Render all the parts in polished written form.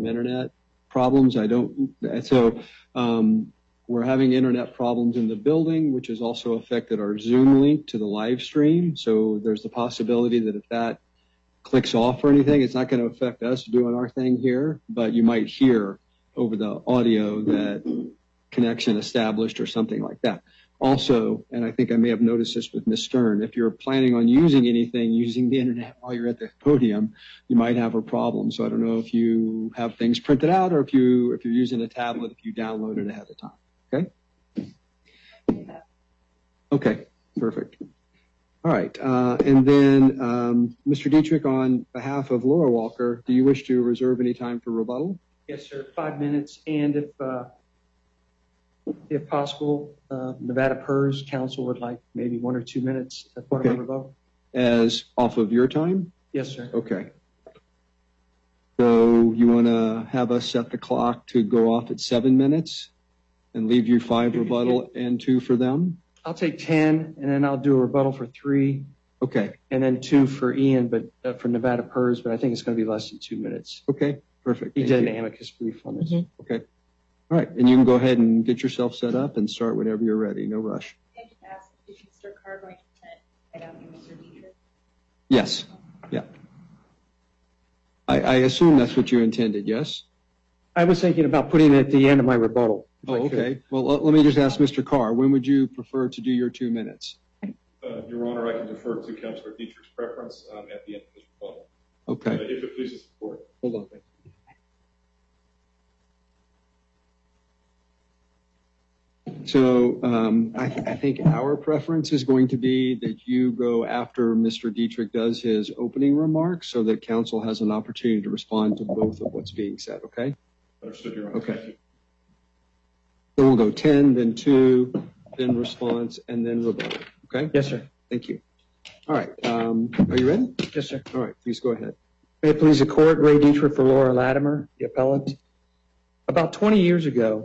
some internet problems. We're having internet problems in the building, which has also affected our Zoom link to the live stream. So there's the possibility that if that clicks off or anything, it's not going to affect us doing our thing here, but you might hear over the audio that connection established or something like that. Also, and I think I may have noticed this with Ms. Stern, if you're planning on using anything, using the internet while you're at the podium, you might have a problem. So I don't know if you have things printed out or if you're using a tablet, if you download it ahead of time. Okay? Okay, perfect. All right, and then Mr. Dietrich, on behalf of Laura Walker, do you wish to reserve any time for rebuttal? Yes, sir, 5 minutes, and if possible, Nevada PERS counsel would like maybe 1 or 2 minutes as part of my rebuttal. As off of your time? Yes, sir. Okay. So you want to have us set the clock to go off at 7 minutes and leave you 5 rebuttal and 2 for them? I'll take 10, and then I'll do a rebuttal for 3. Okay. And then 2 for Ian, but for Nevada PERS, but I think it's going to be less than 2 minutes. Okay, perfect. He did an amicus brief on this. Mm-hmm. Okay. All right, and you can go ahead and get yourself set up and start whenever you're ready. No rush. Can I just ask, is Mr. Carr going to present right after Mr. Dietrich? Yes. Yeah. I assume that's what you intended, yes? I was thinking about putting it at the end of my rebuttal. Oh, okay. Well, let me just ask Mr. Carr, when would you prefer to do your 2 minutes? Your Honor, I can defer to Councilor Dietrich's preference at the end of this rebuttal. Okay. If it pleases the court. Hold on. So I think our preference is going to be that you go after Mr. Dietrich does his opening remarks so that counsel has an opportunity to respond to both of what's being said, okay? Understood, Your Honor. Okay. So we'll go 10, then 2, then response, and then rebuttal, okay? Yes, sir. Thank you. All right. Are you ready? Yes, sir. All right. Please go ahead. May it please the court, Ray Dietrich for Laura Latimer, the appellant. About 20 years ago,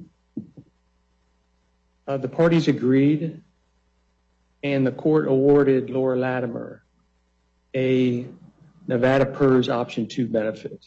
the parties agreed and the court awarded Laura Latimer a Nevada PERS Option 2 benefit.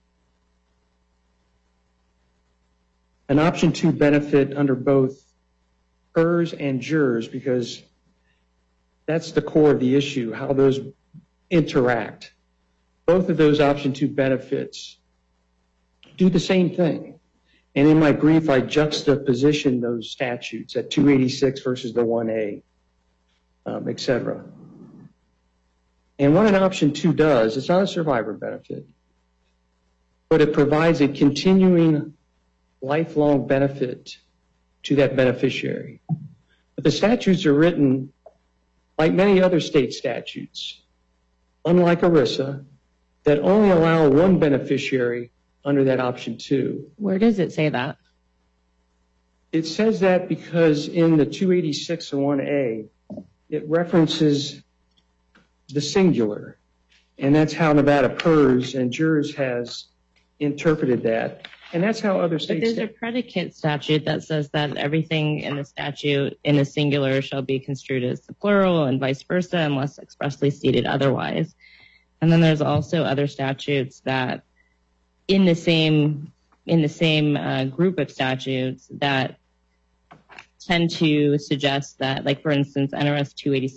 An Option 2 benefit under both PERS and JURS, because that's the core of the issue, how those interact. Both of those Option 2 benefits do the same thing. And in my brief, I juxtaposition those statutes at 286 versus the 1A, et cetera. And what an Option 2 does, it's not a survivor benefit, but it provides a continuing lifelong benefit to that beneficiary. But the statutes are written like many other state statutes, unlike ERISA, that only allow one beneficiary under that Option 2. Where does it say that? It says that because in the 286 and 1A, it references the singular, and that's how Nevada PERS and JURS has interpreted that, and that's how other states. But there's a predicate statute that says that everything in the statute in the singular shall be construed as the plural and vice versa unless expressly stated otherwise. And then there's also other statutes that in the same group of statutes that tend to suggest that, like for instance, NRS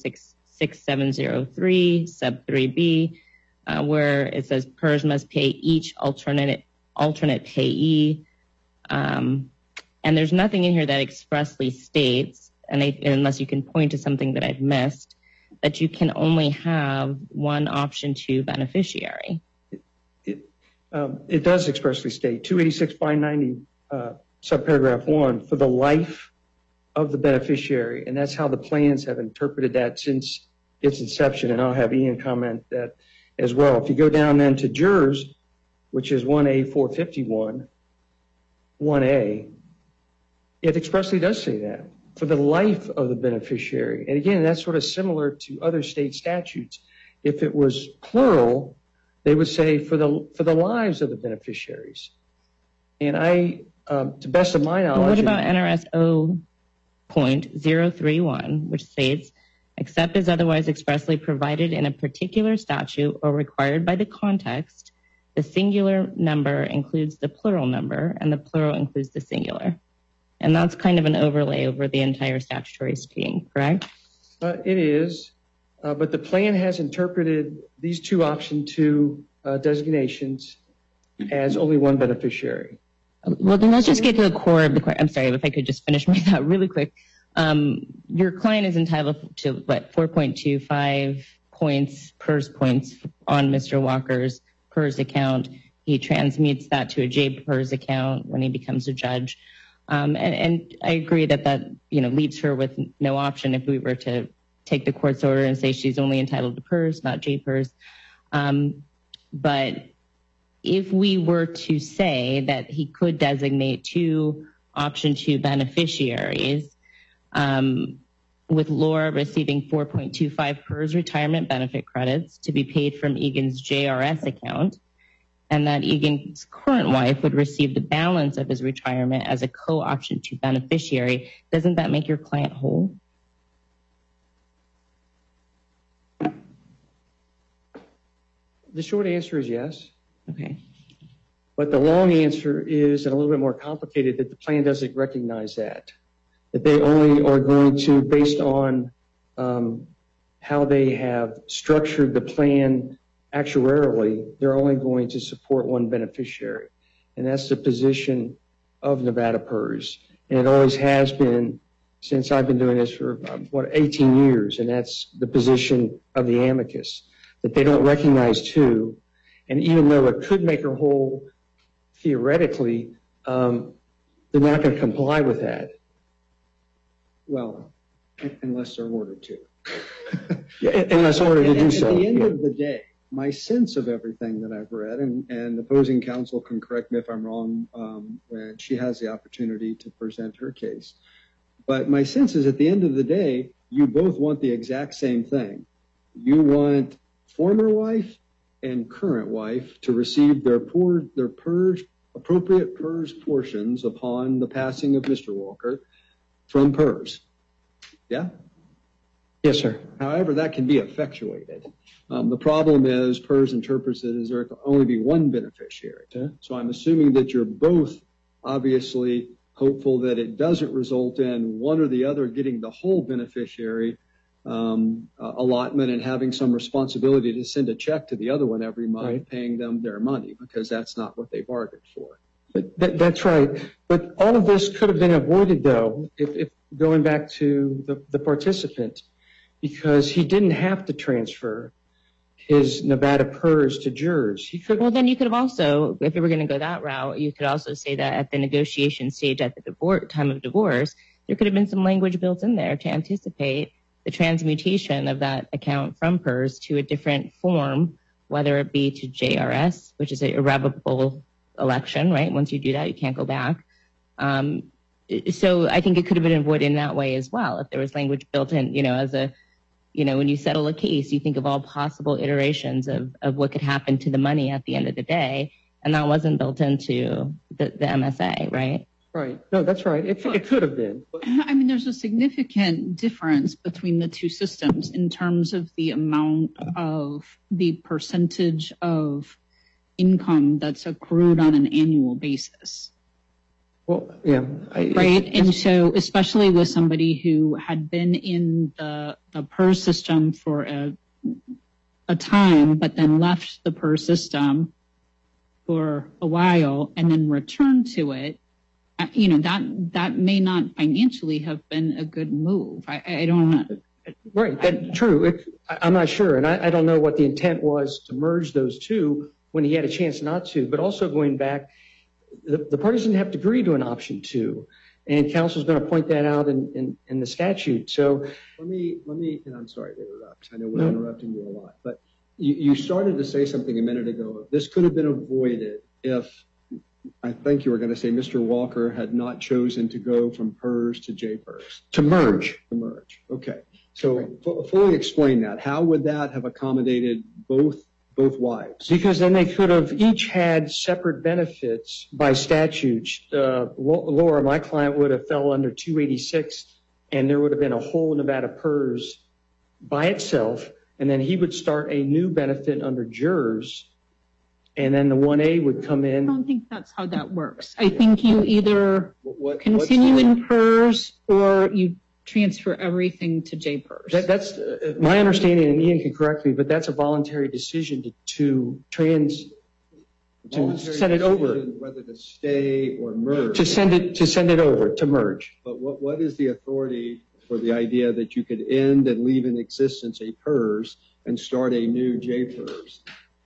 286-6703 sub 3B, where it says PERS must pay each alternate payee, and there's nothing in here that expressly states, unless you can point to something that I've missed, that you can only have one Option 2 beneficiary. It does expressly state 286-590 subparagraph 1 for the life of the beneficiary, and that's how the plans have interpreted that since its inception, and I'll have Ian comment that as well. If you go down then to JURS, which is 1A 451, 1A, it expressly does say that for the life of the beneficiary. And again, that's sort of similar to other state statutes. If it was plural, they would say for the lives of the beneficiaries. And to best of my knowledge. Well, what about NRS 0.031, which states, except as otherwise expressly provided in a particular statute or required by the context, the singular number includes the plural number and the plural includes the singular. And that's kind of an overlay over the entire statutory scheme, correct? It is, but the plan has interpreted these two option 2 designations as only one beneficiary. Well, then let's just get to the core of the question. I'm sorry, if I could just finish my thought really quick. Your client is entitled to, 4.25 PERS points on Mr. Walker's PERS account. He transmutes that to a J-PERS account when he becomes a judge. And I agree that leaves her with no option if we were to take the court's order and say she's only entitled to PERS, not J-PERS. But if we were to say that he could designate 2 option 2 beneficiaries, with Laura receiving 4.25 PERS retirement benefit credits to be paid from Egan's JRS account, and that Egan's current wife would receive the balance of his retirement as a co-option 2 beneficiary, doesn't that make your client whole? The short answer is yes. Okay. But the long answer is, and a little bit more complicated, that the plan doesn't recognize that they only are going to, based on how they have structured the plan actuarially, they're only going to support one beneficiary. And that's the position of Nevada PERS. And it always has been since I've been doing this for, 18 years. And that's the position of the amicus, that they don't recognize 2. And even though it could make her whole theoretically, they're not going to comply with that. Well, unless they're ordered to. Unless ordered to do so. At the end of the day, my sense of everything that I've read, and opposing counsel can correct me if I'm wrong when she has the opportunity to present her case. But my sense is at the end of the day, you both want the exact same thing. You want former wife and current wife to receive their appropriate PERS portions upon the passing of Mr. Walker from PERS. Yeah? Yes, sir. However, that can be effectuated. The problem is PERS interprets it as there can only be one beneficiary. So I'm assuming that you're both obviously hopeful that it doesn't result in one or the other getting the whole beneficiary allotment and having some responsibility to send a check to the other one every month, right, paying them their money, because that's not what they bargained for. That's right. But all of this could have been avoided, though, if going back to the participant, because he didn't have to transfer his Nevada PERS to jurors. He could. Well, then you could have also, if you were going to go that route, you could also say that at the negotiation stage at the time of divorce, there could have been some language built in there to anticipate the transmutation of that account from PERS to a different form, whether it be to JRS, which is an irrevocable election, right? Once you do that, you can't go back. So I think it could have been avoided in that way as well. If there was language built in, when you settle a case, you think of all possible iterations of what could happen to the money at the end of the day. And that wasn't built into the MSA, right? Right. No, that's right. It could have been. I mean, there's a significant difference between the two systems in terms of the amount of the percentage of income that's accrued on an annual basis. Well, yeah. Right. And so especially with somebody who had been in the PERS system for a time, but then left the PERS system for a while and then returned to it, that may not financially have been a good move. I don't know. Right. That's true. I'm not sure. And I don't know what the intent was to merge those two when he had a chance not to. But also going back, the parties didn't have to agree to an option 2. And counsel's going to point that out in the statute. So let me, and I'm sorry to interrupt. I know we're interrupting you a lot. But you started to say something a minute ago. This could have been avoided if, I think you were going to say, Mr. Walker had not chosen to go from PERS to JPERS. To merge. Okay. So fully explain that. How would that have accommodated both wives? Because then they could have each had separate benefits by statute. Laura, my client, would have fell under 286, and there would have been a whole Nevada PERS by itself, and then he would start a new benefit under jurors and then the 1A would come I in. don't think that's how that works. I think you either What's continue the- in PERS or you transfer everything to JPERS. That's my understanding, and Ian can correct me, but that's a voluntary decision to send it over, whether to stay or merge. to send it over, to merge. But what is the authority for the idea that you could end and leave in existence a PERS and start a new JPERS?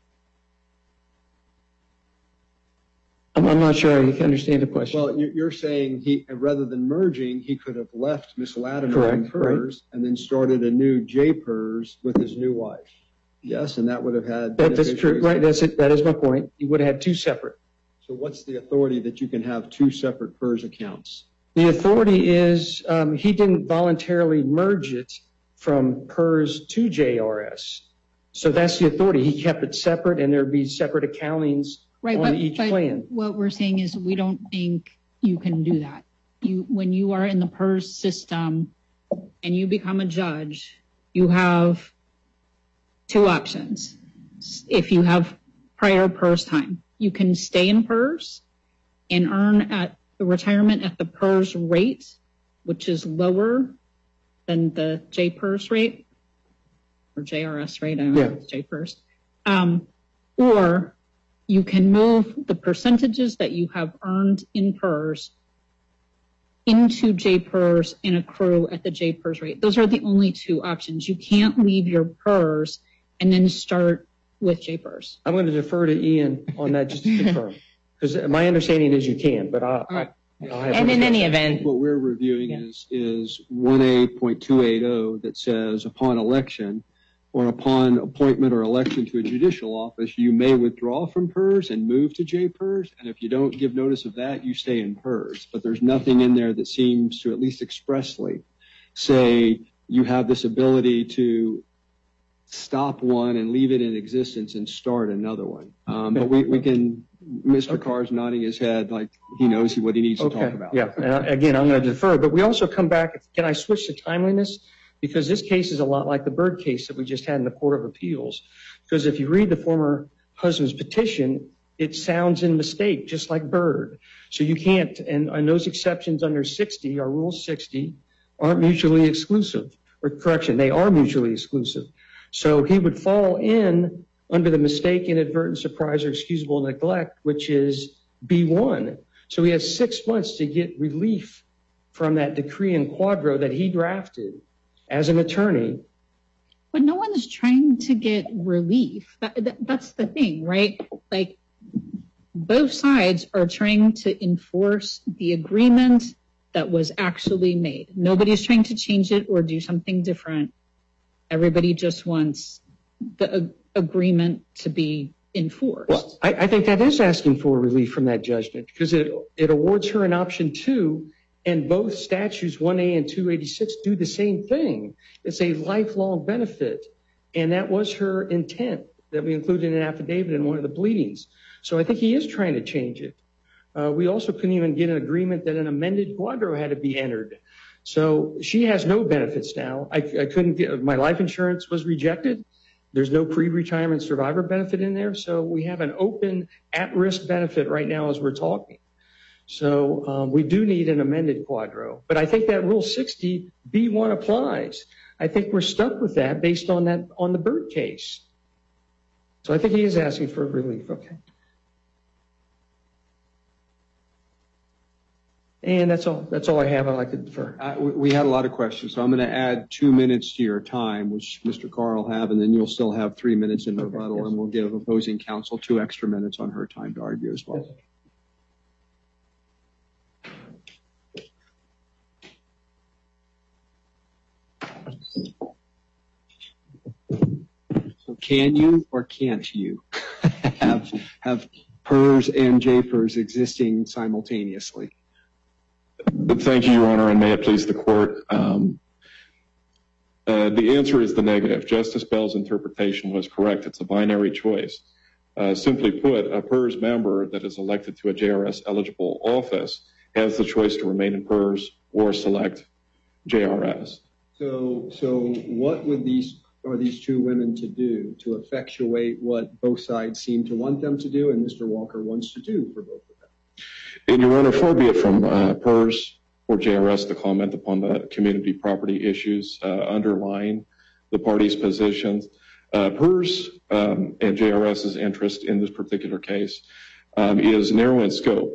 I'm not sure I understand the question. Well, you're saying rather than merging, he could have left Miss Latimer in Correct, PERS and then started a new JPERS with his new wife. Yes, and that would have had. That's true, right? That's it. That is my point. You would have had two separate. So what's the authority that you can have two separate PERS accounts? The authority is he didn't voluntarily merge it from PERS to JRS. So that's the authority. He kept it separate, and there'd be separate accountings on each plan. What we're saying is we don't think you can do that. When you are in the PERS system and you become a judge, you have two options. If you have prior PERS time, you can stay in PERS and earn at the retirement at the PERS rate, which is lower than the JPERS rate or JRS rate. I don't know if it's JPERS. Or you can move the percentages that you have earned in PERS into JPERS and accrue at the JPERS rate. Those are the only two options. You can't leave your PERS and then start with JPERS. I'm going to defer to Ian on that just to confirm, because my understanding is you can, but I'll have. And in any event, What we're reviewing is 1A.280 that says upon election or upon appointment or election to a judicial office, you may withdraw from PERS and move to JPERS. And if you don't give notice of that, you stay in PERS. But there's nothing in there that seems to at least expressly say you have this ability to stop one and leave it in existence and start another one. But we can, Mr. Carr's nodding his head like he knows what he needs to talk about. Yeah, and again, I'm going to defer, but we also come back. Can I switch to timeliness? Because this case is a lot like the Byrd case that we just had in the Court of Appeals. Because if you read the former husband's petition, it sounds in mistake, just like Byrd. So you can't, and those exceptions under 60, or Rule 60, aren't mutually exclusive. Or correction, they are mutually exclusive. So he would fall in under the mistake, inadvertent, surprise, or excusable neglect, which is B1. So he has 6 months to get relief from that decree in quadro that he drafted as an attorney. But no one is trying to get relief. That's the thing, right? Like, both sides are trying to enforce the agreement that was actually made. Nobody's trying to change it or do something different. Everybody just wants the agreement to be enforced. Well, I think that is asking for relief from that judgment, because it awards her an option 2, and both statutes, 1A and 286, do the same thing. It's a lifelong benefit, and that was her intent that we included in an affidavit in one of the pleadings. So I think he is trying to change it. We also couldn't even get an agreement that an amended quadro had to be entered. So she has no benefits now. I couldn't get, my life insurance was rejected. There's no pre-retirement survivor benefit in there. So we have an open at-risk benefit right now as we're talking. So we do need an amended quadro. But I think that Rule 60 B1 applies. I think we're stuck with that based on that, on the Byrd case. So I think he is asking for relief. Okay. And that's all I have. I'd like to defer. We had a lot of questions, so I'm going to add 2 minutes to your time, which Mr. Carr will have, and then you'll still have 3 minutes in rebuttal, and we'll give opposing counsel 2 extra minutes on her time to argue as well. So can you or can't you have PERS and JPERS existing simultaneously? Thank you, Your Honor, and may it please the court. The answer is the negative. Justice Bell's interpretation was correct. It's a binary choice. Simply put, a PERS member that is elected to a JRS eligible office has the choice to remain in PERS or select JRS. So what would these are these two women to do to effectuate what both sides seem to want them to do and Mr. Walker wants to do for both of them? And Your Honor, far be it from PERS or JRS to comment upon the community property issues underlying the parties' positions. PERS and JRS's interest in this particular case is narrow in scope,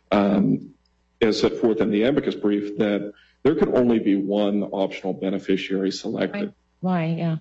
as set forth in the amicus brief, that there could only be one optional beneficiary selected. Why? Yeah.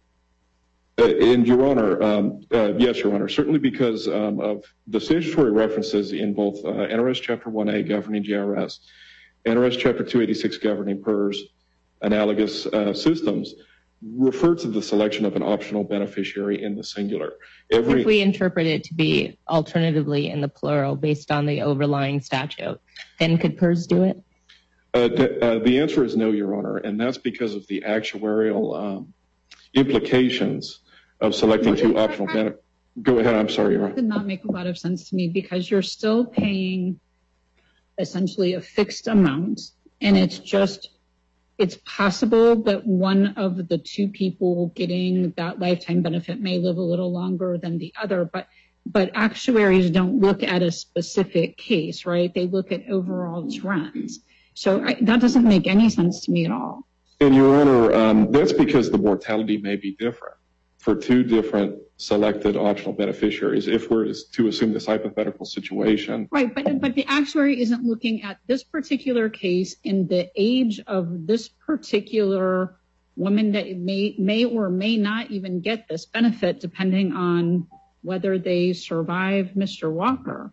And Your Honor, yes, Your Honor, certainly because of the statutory references in both NRS Chapter 1A governing JRS, NRS Chapter 286 governing PERS, analogous systems, refer to the selection of an optional beneficiary in the singular. If we interpret it to be alternatively in the plural based on the overlying statute, then could PERS do it? The answer is no, Your Honor, and that's because of the actuarial implications of selecting two optional beneficiaries. Go ahead, I'm sorry, Your Honor. That did not make a lot of sense to me because you're still paying essentially a fixed amount, and it's possible that one of the two people getting that lifetime benefit may live a little longer than the other, but actuaries don't look at a specific case, right? They look at overall trends. So that doesn't make any sense to me at all. And Your Honor, that's because the mortality may be different for two different selected optional beneficiaries, if we're to assume this hypothetical situation. Right, but the actuary isn't looking at this particular case in the age of this particular woman that may or may not even get this benefit, depending on whether they survive Mr. Walker.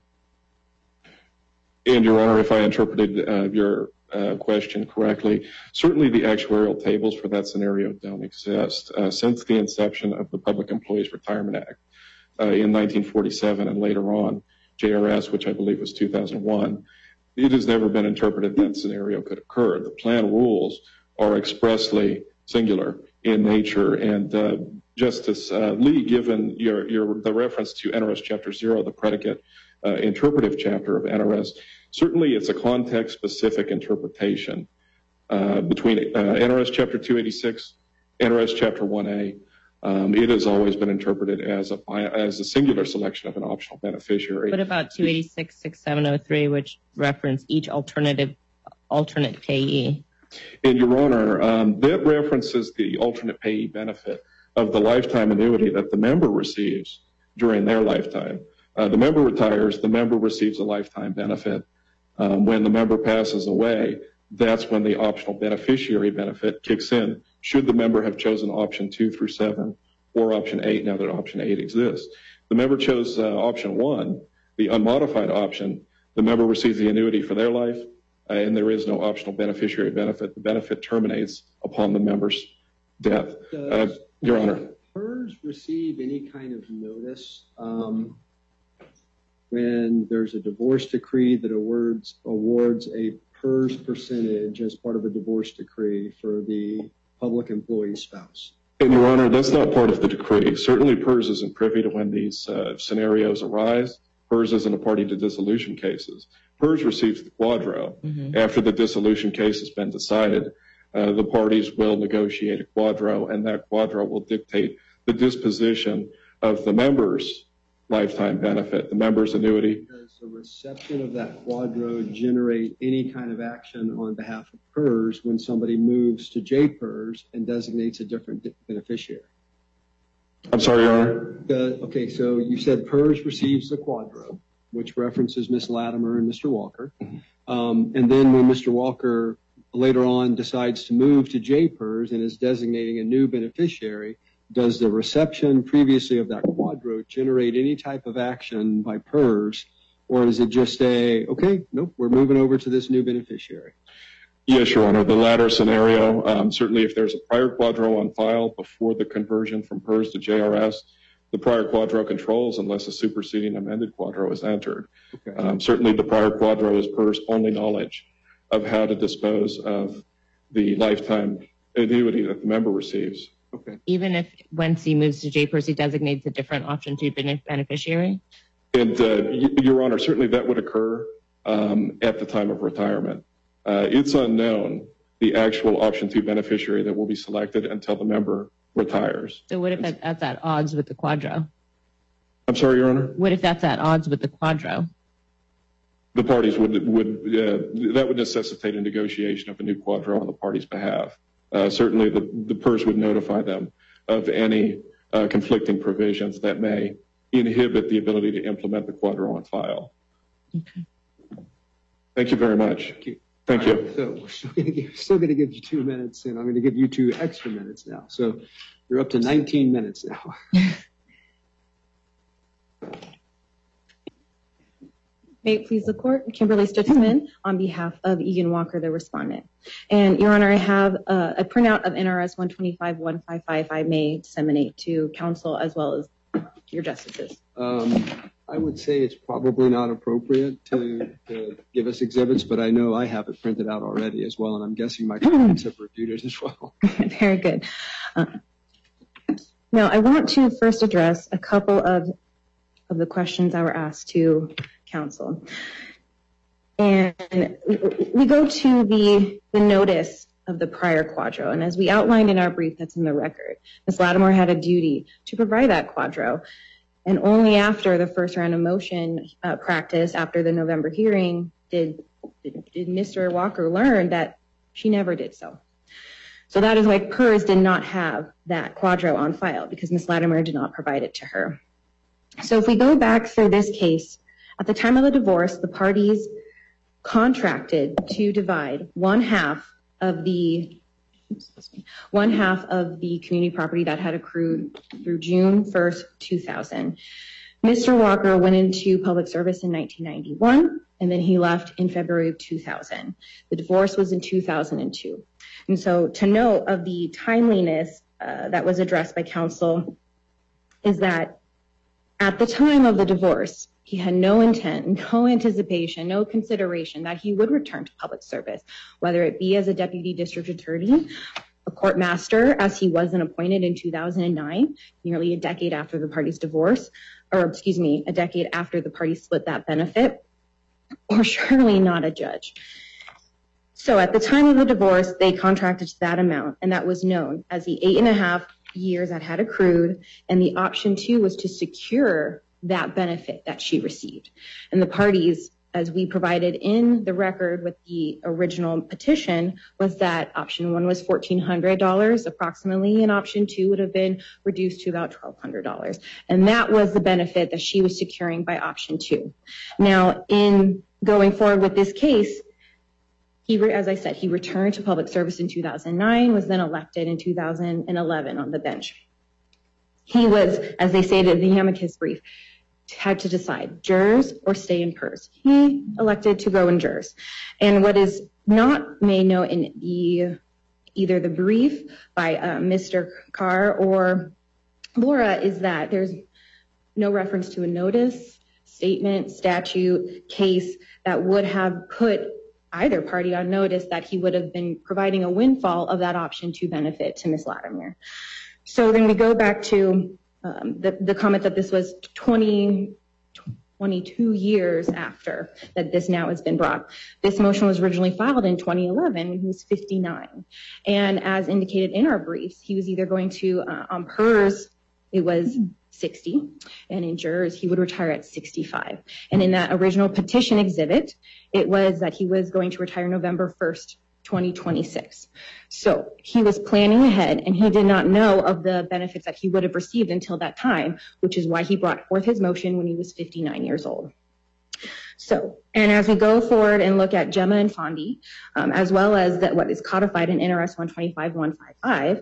And Your Honor, if I interpreted your question correctly, certainly the actuarial tables for that scenario don't exist. Since the inception of the Public Employees Retirement Act in 1947 and later on, JRS, which I believe was 2001, it has never been interpreted that scenario could occur. The plan rules are expressly singular in nature, and Justice Lee, given the reference to NRS Chapter 0, the predicate interpretive chapter of NRS, certainly it's a context-specific interpretation between NRS Chapter 286, NRS Chapter 1A. It has always been interpreted as a singular selection of an optional beneficiary. What about 286-6703, which reference each alternate payee? And Your Honor, that references the alternate payee benefit of the lifetime annuity that the member receives during their lifetime. The member retires, the member receives a lifetime benefit. When the member passes away, that's when the optional beneficiary benefit kicks in, should the member have chosen option 2 through 7 or option 8, now that option 8 exists. The member chose option 1, the unmodified option. The member receives the annuity for their life, and there is no optional beneficiary benefit. The benefit terminates upon the member's death. Your Honor. Does PERS receive any kind of notice when there's a divorce decree that awards a PERS percentage as part of a divorce decree for the public employee spouse? And Your Honor, that's not part of the decree. Certainly PERS isn't privy to when these scenarios arise. PERS isn't a party to dissolution cases. PERS receives the quadro. After the dissolution case has been decided, the parties will negotiate a quadro, and that quadro will dictate the disposition of the member's lifetime benefit, the member's annuity. Does the reception of that quadro generate any kind of action on behalf of PERS when somebody moves to JPERS and designates a different beneficiary? I'm sorry, Your Honor? Okay, so you said PERS receives the quadro, which references Ms. Latimer and Mr. Walker. And then when Mr. Walker later on decides to move to JPERS and is designating a new beneficiary, does the reception previously of that quadro generate any type of action by PERS, or is it just okay, nope, we're moving over to this new beneficiary? Yes, Your Honor, the latter scenario. Certainly if there's a prior quadro on file before the conversion from PERS to JRS, the prior quadro controls unless a superseding amended quadro is entered. Okay. Certainly the prior quadro is PERS' only knowledge of how to dispose of the lifetime annuity that the member receives. Okay. Even if once he moves to JPERS, he designates a different option to beneficiary? And Your Honor, certainly that would occur at the time of retirement. It's unknown the actual option 2 beneficiary that will be selected until the member retires. So what if that's at odds with the quadro? I'm sorry, Your Honor? What if that's at odds with the quadro? The parties would that would necessitate a negotiation of a new quadro on the parties' behalf. Certainly, the PERS would notify them of any conflicting provisions that may inhibit the ability to implement the quadro on file. Okay. Thank you very much. Thank you. So we're still going to give you 2 minutes, and I'm going to give you 2 extra minutes now. So you're up to 19 minutes now. May it please the court, Kimberly Stutzman on behalf of Egan Walker, the respondent. And Your Honor, I have a printout of NRS 125.155 I may disseminate to counsel as well as your justices. I would say it's probably not appropriate to give us exhibits, but I know I have it printed out already as well, and I'm guessing my colleagues have reviewed it as well. Very good. Now, I want to first address a couple of the questions that were asked to counsel. And we go to the notice of the prior quadro. And as we outlined in our brief that's in the record, Ms. Lattimore had a duty to provide that quadro. And only after the first round of motion practice, after the November hearing, did Mr. Walker learn that she never did so. So that is why PERS did not have that quadro on file, because Ms. Lattimore did not provide it to her. So if we go back through this case, at the time of the divorce, the parties contracted to divide one half of the community property that had accrued through June 1st, 2000. Mr. Walker went into public service in 1991, and then he left in February of 2000. The divorce was in 2002. And so to note of the timeliness that was addressed by counsel is that at the time of the divorce, he had no intent, no anticipation, no consideration that he would return to public service, whether it be as a deputy district attorney, a court master, as he wasn't appointed in 2009, nearly a decade after the parties' divorce, or excuse me, a decade after the parties split that benefit, or surely not a judge. So at the time of the divorce, they contracted to that amount, and that was known as the 8.5 years that had accrued, and the option 2 was to secure that benefit that she received. And the parties, as we provided in the record with the original petition, was that option 1 was $1,400 approximately, and option 2 would have been reduced to about $1,200. And that was the benefit that she was securing by option 2. Now, in going forward with this case, as I said, he returned to public service in 2009, was then elected in 2011 on the bench. He was, as they stated in the amicus brief, had to decide jurors or stay in PERS. He elected to go in jurors. And what is not made known in either the brief by Mr. Carr or Laura is that there's no reference to a notice, statement, statute, case that would have put either party on notice that he would have been providing a windfall of that option 2 benefit to Ms. Lattimore. So then we go back to the comment that this was 22 years after that this now has been brought. This motion was originally filed in 2011 when he was 59. And as indicated in our briefs, he was either going to, on PERS, it was 60, and in jurors, he would retire at 65. And in that original petition exhibit, it was that he was going to retire November 1st, 2026. So he was planning ahead, and he did not know of the benefits that he would have received until that time, which is why he brought forth his motion when he was 59 years old. So, and as we go forward and look at Gemma and Fondi, as well as what is codified in NRS 125.155,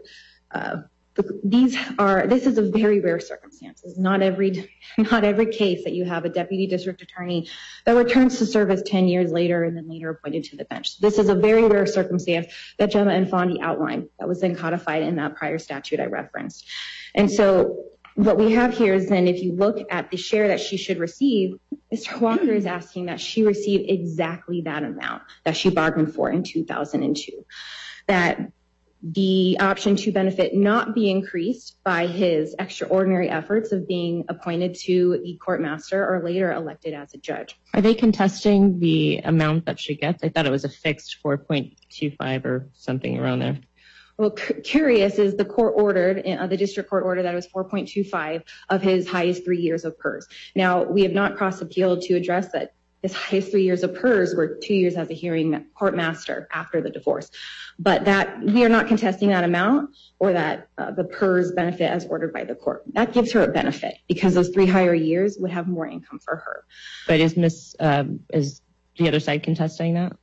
this is a very rare circumstances. Not every case that you have a deputy district attorney that returns to service 10 years later and then later appointed to the bench. This is a very rare circumstance that Gemma and Fondi outlined that was then codified in that prior statute I referenced. And so what we have here is then if you look at the share that she should receive, Mr. Walker is asking that she receive exactly that amount that she bargained for in 2002. That the option 2 benefit not be increased by his extraordinary efforts of being appointed to the court master or later elected as a judge. Are they contesting the amount that she gets? I thought it was a fixed 4.25 or something around there. Well, curious is the court ordered, the district court ordered that it was 4.25 of his highest 3 years of PERS. Now, we have not cross-appealed to address that his highest 3 years of PERS were 2 years as a hearing court master after the divorce. But that we are not contesting that amount or that the PERS benefit as ordered by the court. That gives her a benefit because those 3 higher years would have more income for her. But is the other side contesting that?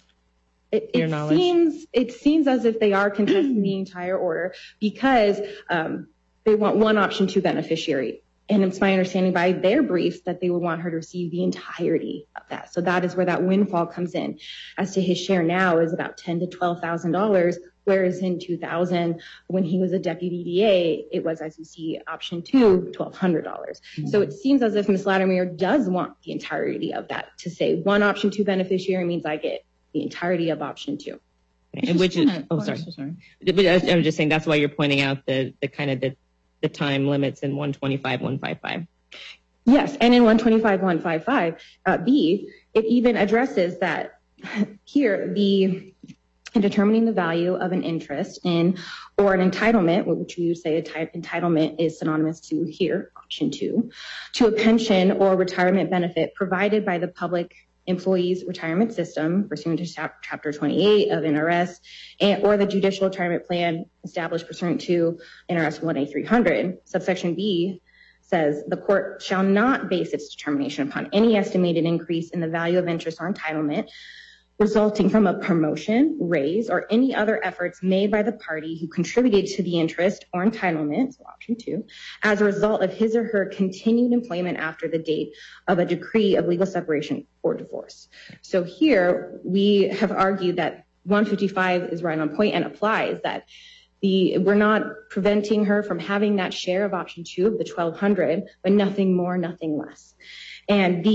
It seems as if they are contesting the entire order because they want one option 2 beneficiary. And it's my understanding by their briefs that they would want her to receive the entirety of that. So that is where that windfall comes in. As to his share now is about $10,000 to $12,000, whereas in 2000, when he was a deputy DA, it was, as you see, option 2, $1,200. Mm-hmm. So it seems as if Ms. Latimer does want the entirety of that. To say one option 2 beneficiary means I get the entirety of option 2. And which is, sorry. But I was just saying that's why you're pointing out the kind of the time limits in 125, 155. Yes, and in 125, 155, B, it even addresses that here, in determining the value of an interest in or an entitlement, which we would say entitlement is synonymous to here, option 2, to a pension or retirement benefit provided by the public employees retirement system pursuant to chapter 28 of NRS or the judicial retirement plan established pursuant to NRS 1A300. Subsection B says the court shall not base its determination upon any estimated increase in the value of interest or entitlement resulting from a promotion, raise, or any other efforts made by the party who contributed to the interest or entitlement, so option 2, as a result of his or her continued employment after the date of a decree of legal separation or divorce. So here we have argued that 155 is right on point and applies that we're not preventing her from having that share of option 2 of the 1,200, but nothing more, nothing less. And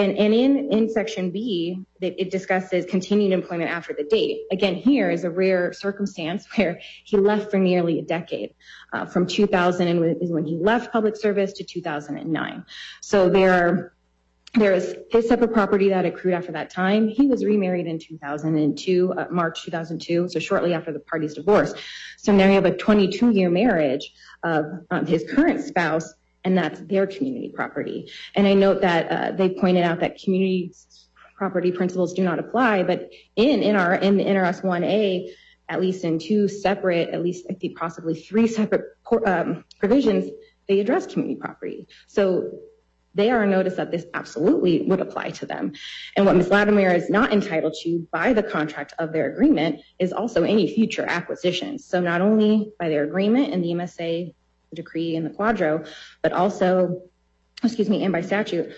in section B, it discusses continued employment after the date. Again, here is a rare circumstance where he left for nearly a decade. From 2000 is when he left public service to 2009. So there is his separate property that accrued after that time. He was remarried in 2002, March 2002, so shortly after the party's divorce. So now you have a 22-year marriage of his current spouse, and that's their community property. And I note that they pointed out that community property principles do not apply, but in the NRS 1A, at least in 2 separate, at least I think possibly 3 separate provisions, they address community property. So they are on notice that this absolutely would apply to them. And what Ms. Latimer is not entitled to by the contract of their agreement is also any future acquisitions. So not only by their agreement and the MSA, the decree and the quadro, but also, and by statute,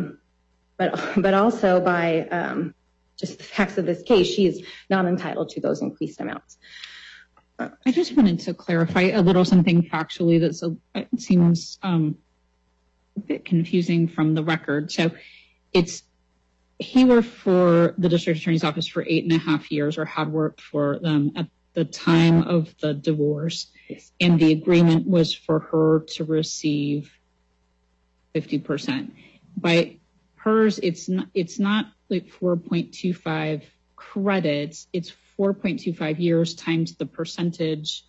but also by just the facts of this case, she is not entitled to those increased amounts. I just wanted to clarify a little something factually that seems a bit confusing from the record. So he worked for the district attorney's office for 8.5 years, or had worked for them at the time of the divorce. Yes. And the agreement was for her to receive 50%. By hers, it's not like 4.25 credits, it's 4.25 years times the percentage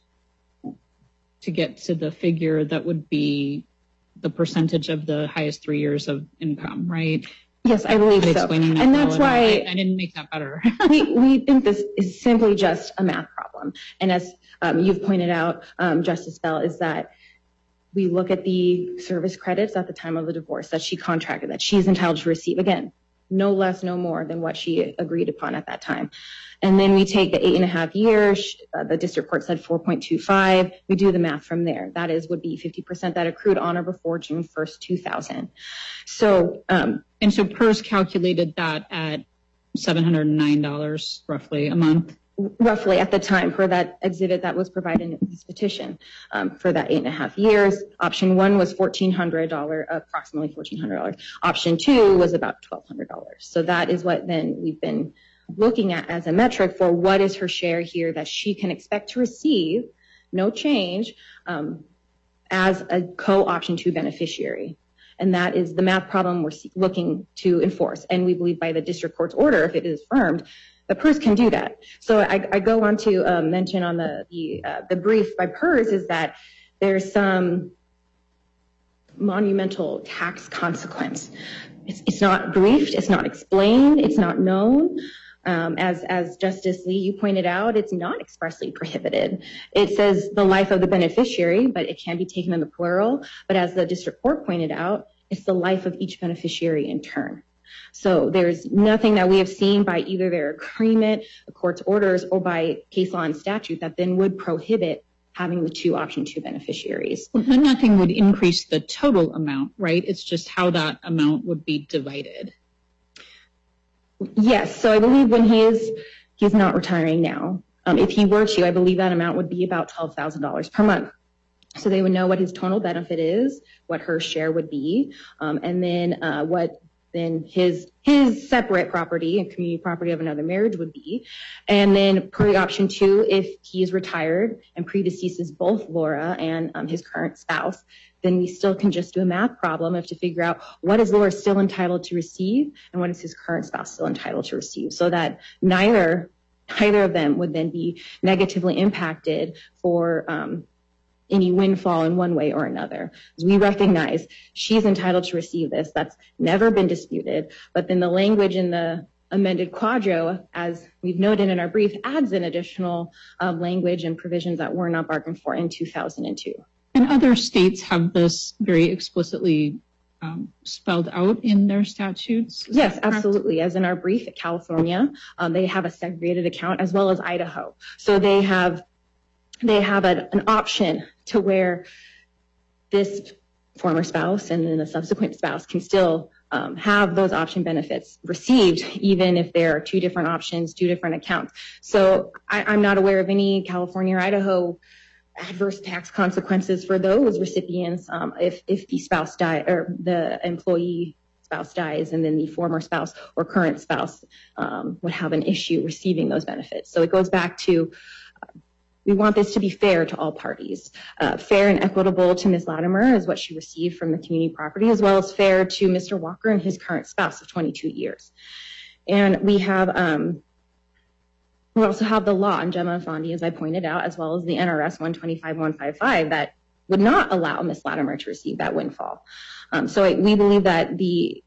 to get to the figure that would be the percentage of the highest 3 years of income, right? Yes, I believe so. And that's why I didn't make that better. we think this is simply just a math problem. And as you've pointed out, Justice Bell, is that we look at the service credits at the time of the divorce that she contracted, that she's entitled to receive. Again, no less, no more than what she agreed upon at that time. And then we take the 8.5 years, the district court said 4.25. We do the math from there. That would be 50% that accrued on or before June 1st, 2000. So, and so PERS calculated that at $709 roughly a month. Roughly at the time for that exhibit that was provided in this petition for that 8.5 years. Option 1 was $1,400, approximately $1,400. Option 2 was about $1,200. So that is what then we've been looking at as a metric for what is her share here that she can expect to receive, no change, as a co-option 2 beneficiary. And that is the math problem we're looking to enforce. And we believe by the district court's order, if it is affirmed, the PERS can do that. So I go on to mention on the brief by PERS is that there's some monumental tax consequence. It's not briefed, it's not explained, it's not known. As Justice Lee, you pointed out, it's not expressly prohibited. It says the life of the beneficiary, but it can be taken in the plural. But as the district court pointed out, it's the life of each beneficiary in turn. So there's nothing that we have seen by either their agreement, the court's orders, or by case law and statute that then would prohibit having the two option two beneficiaries. Well, nothing would increase the total amount, right? It's just how that amount would be divided. Yes. So I believe when he's not retiring now. If he were to, I believe that amount would be about $12,000 per month. So they would know what his total benefit is, what her share would be, and then what then his separate property and community property of another marriage would be. And then per option two, if he is retired and predeceases both Laura and his current spouse, then we still can just do a math problem of to figure out what is Laura still entitled to receive and what is his current spouse still entitled to receive, so that neither of them would then be negatively impacted for any windfall in one way or another. As we recognize she's entitled to receive this. That's never been disputed. But then the language in the amended quadro, as we've noted in our brief, adds an additional language and provisions that were not bargained for in 2002. And other states have this very explicitly spelled out in thean statutes? Yes, absolutely. As in our brief at California, they have a segregated account, as well as Idaho. So they have an option to where this former spouse and then the subsequent spouse can still have those option benefits received, even if there are two different options, two different accounts. So I'm not aware of any California or Idaho adverse tax consequences for those recipients if the spouse die or the employee spouse dies, and then the former spouse or current spouse would have an issue receiving those benefits. So it goes back to we want this to be fair to all parties. Fair and equitable to Ms. Latimer is what she received from the community property, as well as fair to Mr. Walker and his current spouse of 22 years. And we also have the law in Gemma Fondi, as I pointed out, as well as the NRS 125155 that would not allow Ms. Latimer to receive that windfall. So we believe that the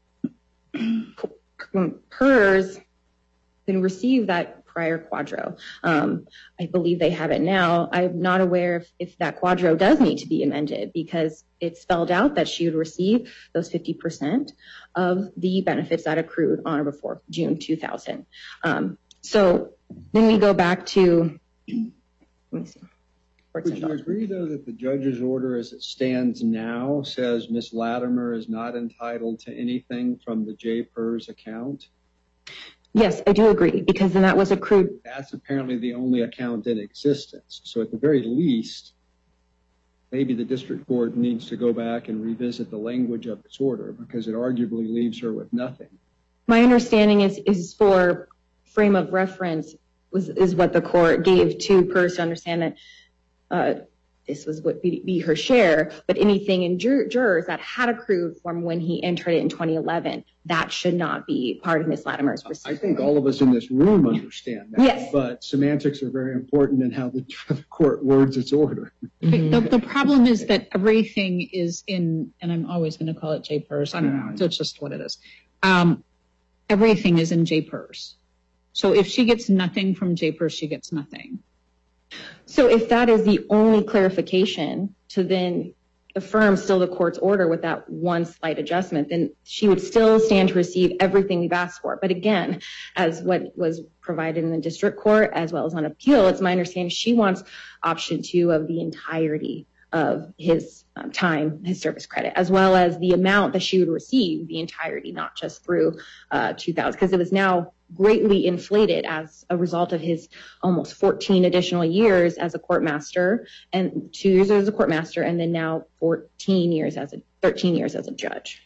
PERS can receive that prior quadro. I believe they have it now. I'm not aware if that quadro does need to be amended, because it's spelled out that she would receive those 50% of the benefits that accrued on or before June 2000. So then we go back to, let me see. Would you agree, though, that the judge's order as it stands now says Ms. Latimer is not entitled to anything from the JPERS account? Yes, I do agree, because then that was accrued. That's apparently the only account in existence. So at the very least, maybe the district court needs to go back and revisit the language of its order, because it arguably leaves her with nothing. My understanding is for frame of reference is what the court gave to PERS to understand that this was what be her share, but anything in jurors that had accrued from when he entered it in 2011, that should not be part of Ms. Latimer's receipt. I think all of us in this room understand that. Yes. But semantics are very important in how the court words its order. The problem is that everything is in, and I'm always going to call it JPERS. I don't know. That's just what it is. Everything is in JPERS. So if she gets nothing from JPERS, she gets nothing. So if that is the only clarification to then affirm still the court's order with that one slight adjustment, then she would still stand to receive everything we've asked for. But again, as what was provided in the district court as well as on appeal, it's my understanding she wants option 2 of the entirety of his time, his service credit, as well as the amount that she would receive, the entirety, not just through 2000, because it was now greatly inflated as a result of his almost 14 additional years as a court master, and 2 years as a court master, and then now 13 years as a judge.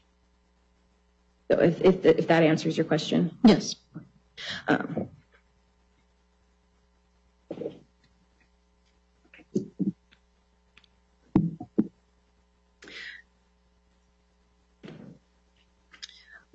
So if that answers your question. Yes.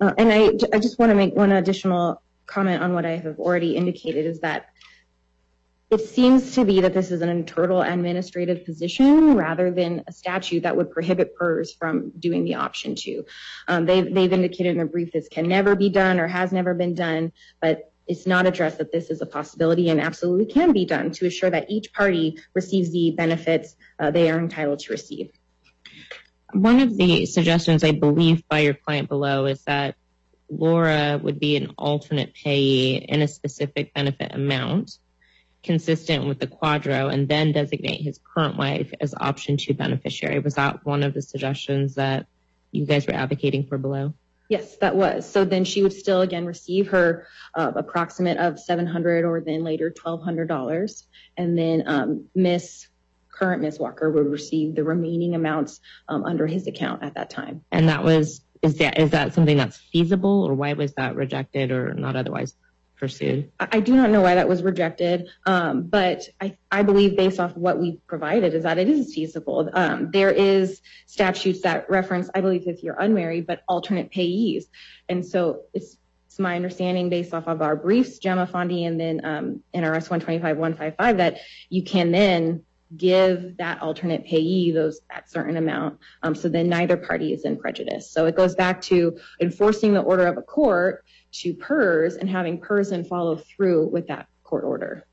And I just want to make one additional comment on what I have already indicated, is that it seems to be that this is an internal administrative position rather than a statute that would prohibit PERS from doing the option 2. They've indicated in their brief this can never be done or has never been done, but it's not addressed that this is a possibility and absolutely can be done to assure that each party receives the benefits they are entitled to receive. One of the suggestions, I believe, by your client below is that Laura would be an alternate payee in a specific benefit amount consistent with the quadro and then designate his current wife as option 2 beneficiary. Was that one of the suggestions that you guys were advocating for below? Yes, that was. So then she would still, again, receive her approximate of $700 or then later $1,200. And then current Miss Walker would receive the remaining amounts under his account at that time. And is that something that's feasible, or why was that rejected or not otherwise pursued? I do not know why that was rejected, but I believe based off what we provided is that it is feasible. There is statutes that reference, I believe if you're unmarried, but alternate payees. And so it's my understanding based off of our briefs, Gemma Fondi, and then NRS 125-155, that you can then give that alternate payee that certain amount, so then neither party is in prejudice. So it goes back to enforcing the order of a court to PERS and having PERS then follow through with that court order.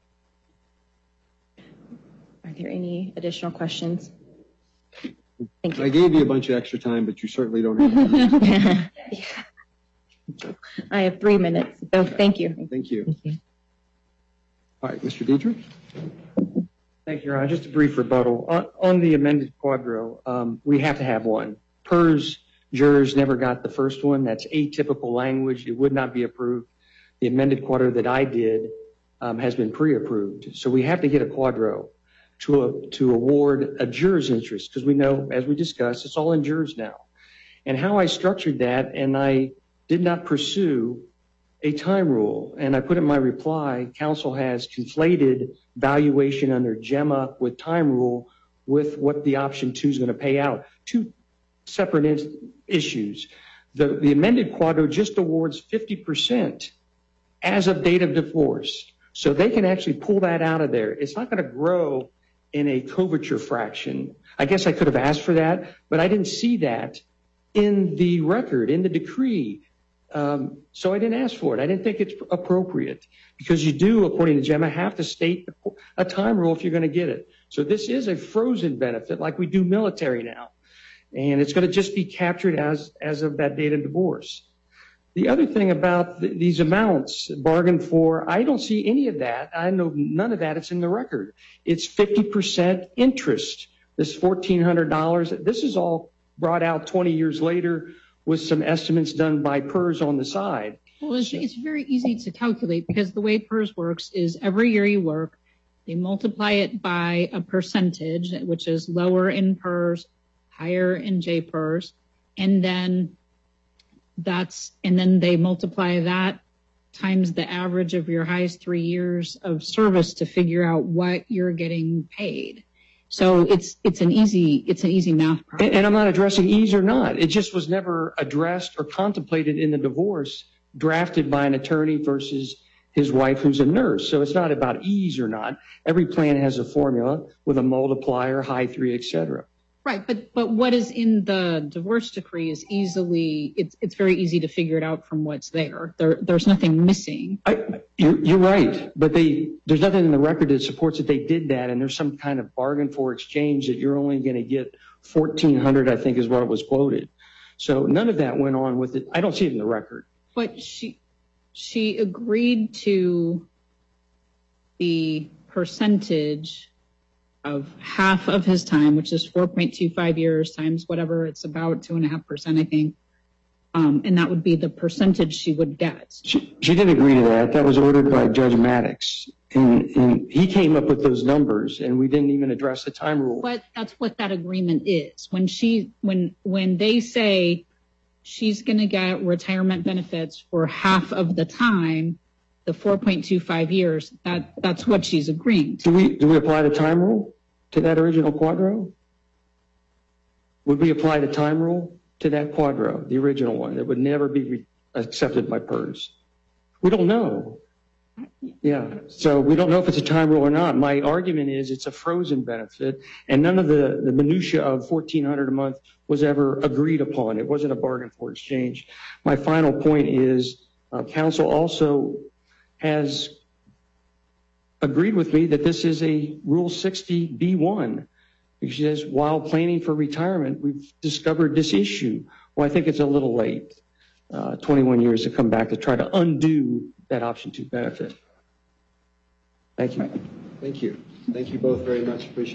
Are there any additional questions? Thank you. I gave you a bunch of extra time, but you certainly don't have time. I have 3 minutes, so thank you. Thank you. All right, Mr. Dietrich. Thank you, Your Honor. Just a brief rebuttal. On the amended quadro, we have to have one. PERS jurors never got the first one. That's atypical language. It would not be approved. The amended quadro that I did has been pre-approved. So we have to get a quadro to award a juror's interest, because we know, as we discussed, it's all in jurors now. And how I structured that, and I did not pursue a time rule. And I put in my reply, counsel has conflated valuation under Gemma with time rule with what the option 2 is going to pay out. Two separate issues. The amended quadro just awards 50% as of date of divorce. So they can actually pull that out of there. It's not going to grow in a coverture fraction. I guess I could have asked for that, but I didn't see that in the record, in the decree. So I didn't ask for it. I didn't think it's appropriate, because you do, according to Gemma, have to state a time rule if you're going to get it. So this is a frozen benefit like we do military now. And it's going to just be captured as of that date of divorce. The other thing about these amounts bargained for, I don't see any of that. I know none of that. It's in the record. It's 50% interest. This $1,400, this is all brought out 20 years later with some estimates done by PERS on the side. Well, it's very easy to calculate, because the way PERS works is every year you work, they multiply it by a percentage, which is lower in PERS, higher in JPERS, and then they multiply that times the average of your highest 3 years of service to figure out what you're getting paid. So it's an easy math problem. And I'm not addressing ease or not. It just was never addressed or contemplated in the divorce drafted by an attorney versus his wife who's a nurse. So it's not about ease or not. Every plan has a formula with a multiplier, high 3, et cetera. Right, but what is in the divorce decree is it's very easy to figure it out from what's there. There's nothing missing. You're right, but there's nothing in the record that supports that they did that, and there's some kind of bargain for exchange that you're only going to get $1,400, I think is what was quoted. So none of that went on with it. I don't see it in the record. But she agreed to the percentage of half of his time, which is 4.25 years times whatever, it's about 2.5%, I think. And that would be the percentage she would get. She didn't agree to that. That was ordered by Judge Maddox. And he came up with those numbers, and we didn't even address the time rule. But that's what that agreement is. When they say she's going to get retirement benefits for half of the time, the 4.25 years, that's what she's agreeing to. Do we apply the time rule to that original quadro? Would we apply the time rule to that quadro, the original one, that would never be accepted by PERS. We don't know. Yeah, so we don't know if it's a time rule or not. My argument is it's a frozen benefit, and none of the minutia of $1,400 a month was ever agreed upon. It wasn't a bargain for exchange. My final point is council also has agreed with me that this is a Rule 60B1. Because she says, while planning for retirement, we've discovered this issue. Well, I think it's a little late, 21 years to come back to try to undo that option 2 benefit. Thank you. Thank you. Thank you both very much. Appreciate it.